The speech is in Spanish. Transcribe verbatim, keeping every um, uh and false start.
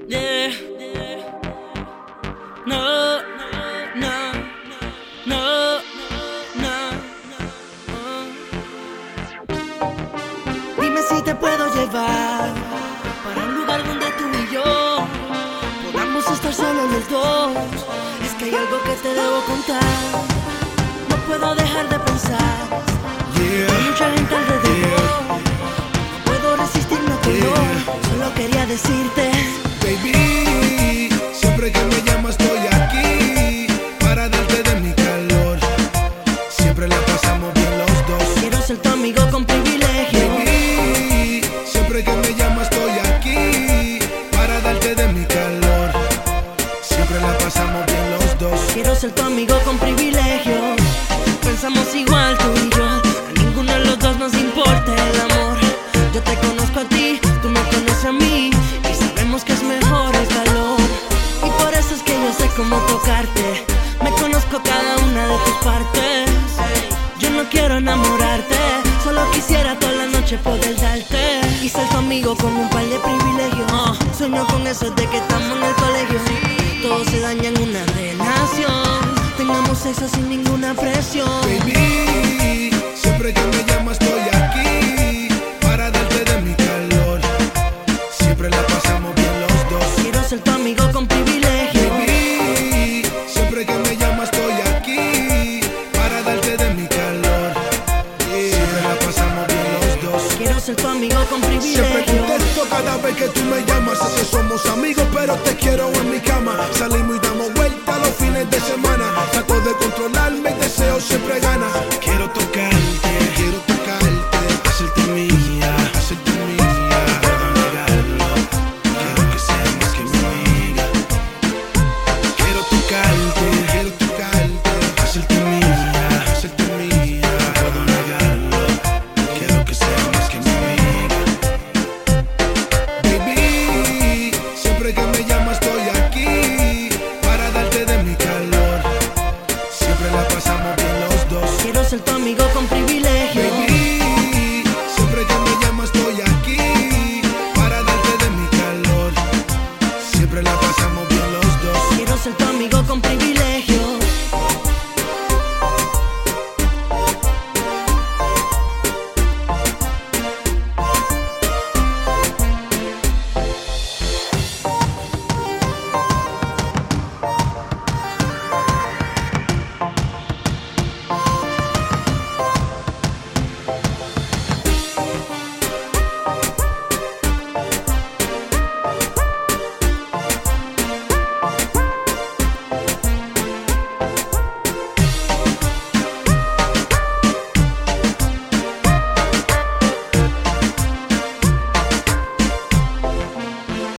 Yeah. No, no, no, no, no. Dime si te puedo llevar para un lugar donde tú y yo podamos estar solos los dos. Es que hay algo que te debo contar. No puedo dejar de pensar. Yeah. Hay mucha gente alrededor. No puedo resistirme a tu olor. Solo quería decirte, baby, siempre que me llamas estoy aquí para darte de mi calor. Siempre la pasamos bien los dos. quiero ser tu amigo con privilegio. Baby, siempre que me llamas estoy aquí para darte de mi calor. Siempre la pasamos bien los dos. Quiero ser tu amigo con privilegio. Pensamos igual tú y yo. A ninguno de los dos nos importa el amor. Yo te conozco a ti, tú me conoces a mí, y sabemos que es mejor el calor. Y por eso es que yo sé cómo tocarte. Me conozco cada una de tus partes. Yo no quiero enamorarte, solo quisiera toda la noche poder darte y ser tu amigo con un par de privilegios. uh, Sueño con eso de que estamos en el colegio. Todo se daña en una relación. Tengamos sexo sin ninguna presión. Baby, siempre que me llamas estoy